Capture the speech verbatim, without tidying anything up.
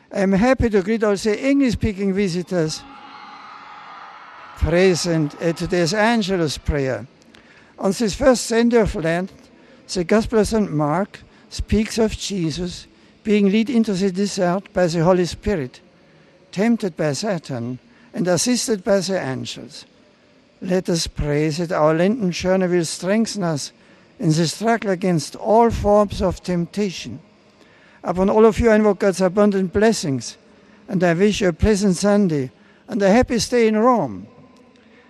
I'm happy to greet also English-speaking visitors present at today's Angelus prayer. On this first Sunday of Lent, the Gospel of Saint Mark speaks of Jesus being led into the desert by the Holy Spirit, tempted by Satan and assisted by the angels. Let us pray that our Lenten journey will strengthen us in the struggle against all forms of temptation. Upon all of you, I invoke God's abundant blessings, and I wish you a pleasant Sunday and a happy stay in Rome.